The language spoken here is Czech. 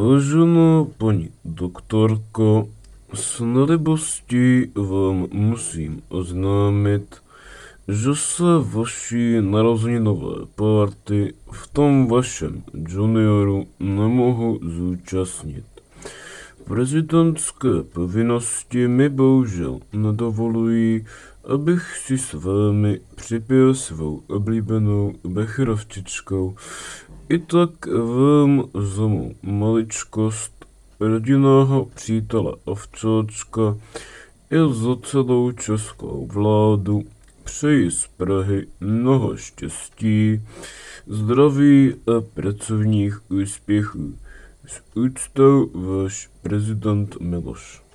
Vážená paní doktorko, s nelibostí vám musím oznámit, že se vaší narozeninové party v tom vašem junioru nemohu zúčastnit. Prezidentské povinnosti mi bohužel nedovolují, abych si s vámi připil svou oblíbenou becherovčičkou. I tak vám za mou maličkost, rodinného přítele Ovčáčka i za celou českou vládu přeji z Prahy mnoho štěstí, zdraví a pracovních úspěchů. S úctou váš prezident Miloš.